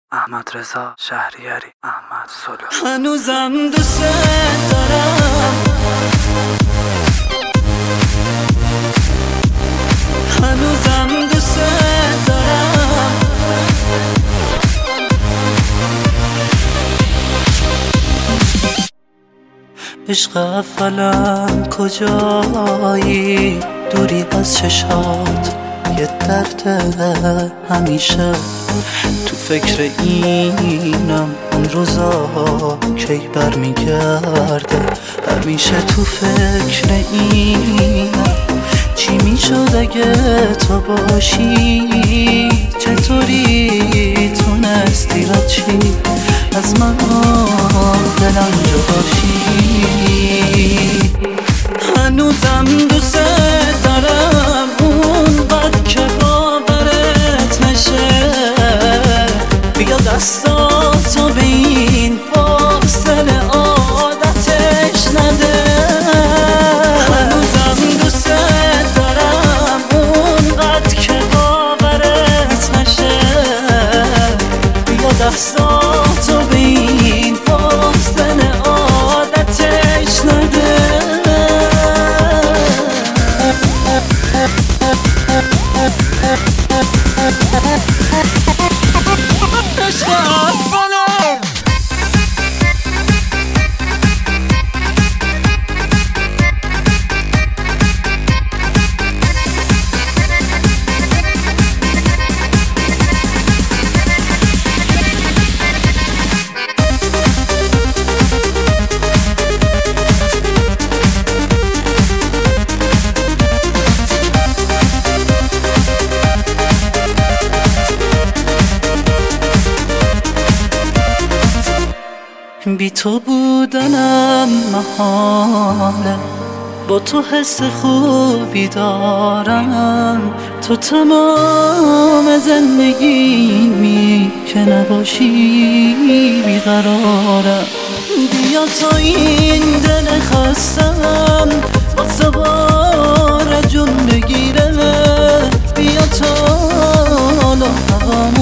احمد رضا شهریاری، احمد سلو. هنوزم دوست دارم، هنوزم دوست دارم، عشق اولم کجایی؟ دوری از چشات یه درد همیشه تو فکر اینم، اون روزا کی برمیگرده؟ همیشه تو فکر اینم چی میشد اگه تو باشی؟ چطوری تونستی چی از من دلم جداشی؟ هنوزم دوست دارم اونقدر که باورت نشه، بیا دستاتو به این فاصله عادتش نده. هنوزم دوست دارم اونقدر که باورت نشه، بیا دستاتو به این فاصله عادتش نده. عشق اولم بی تو بودنم محاله، با تو حس خوبی دارم، تو تمام زندگیمی که نباشی بیقرارم. بیا تا این دل خستم واسه بار جون بگیره، بیا تا حالا هوام